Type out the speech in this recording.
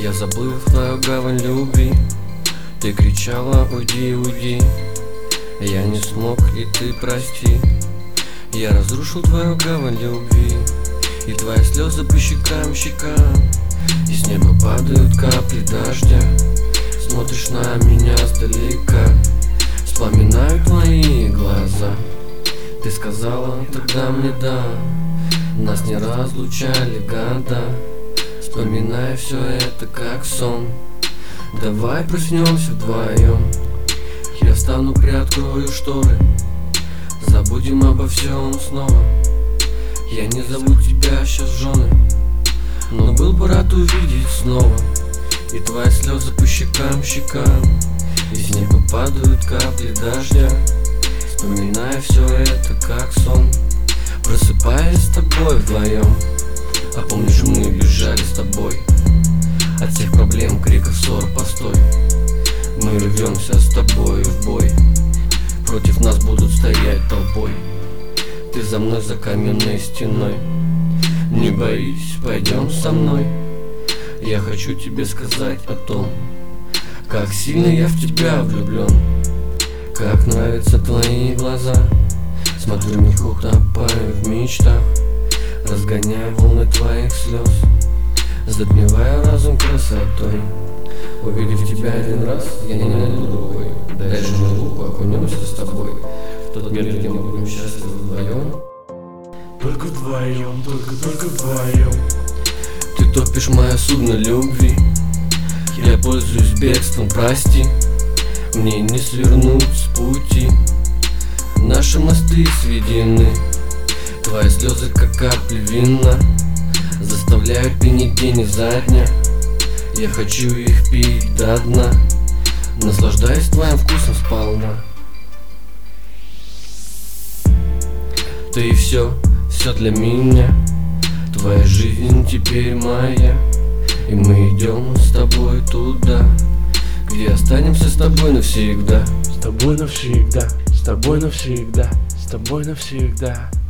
Я заплыл в твою гавань любви. Ты кричала: уйди, уйди. Я не смог, и ты прости. Я разрушил твою гавань любви, и твои слезы по щекам, щекам. И с неба падают капли дождя. Смотришь на меня сдалека, вспоминаю твои глаза. Ты сказала тогда мне да, нас не разлучали года. Вспоминая все это как сон, давай проснемся вдвоем. Я встану, приоткрою шторы, забудем обо всем снова. Я не зову тебя сейчас в жены, но был бы рад увидеть снова. И твои слезы по щекам, щекам. И с неба падают капли дождя. Вспоминая все это как сон, просыпаясь с тобой вдвоем. А помнишь, мы бежали с тобой от всех проблем, криков, ссор, постой. Мы рвемся с тобой в бой, против нас будут стоять толпой. Ты за мной, за каменной стеной. Не боись, пойдем со мной. Я хочу тебе сказать о том, как сильно я в тебя влюблен. Как нравятся твои глаза. Смотрю в них, утопаю в мечтах, разгоняя волны твоих слез, затмевая разум красотой. Увидев тебя один раз, я не найду другой. Дай же мне руку, окунемся с тобой в тот мир, где мы будем счастливы вдвоем. Только вдвоем, только вдвоем. Ты топишь мое судно любви. Я пользуюсь бегством, прости. Мне не свернуть с пути. Наши мосты сведены. Твои слезы, как капли вина, заставляют пенить день изо дня. Я хочу их пить до дна, наслаждаясь твоим вкусом сполна. Ты все для меня. Твоя жизнь теперь моя. И мы идем с тобой туда, где останемся с тобой навсегда. С тобой навсегда, с тобой навсегда, с тобой навсегда.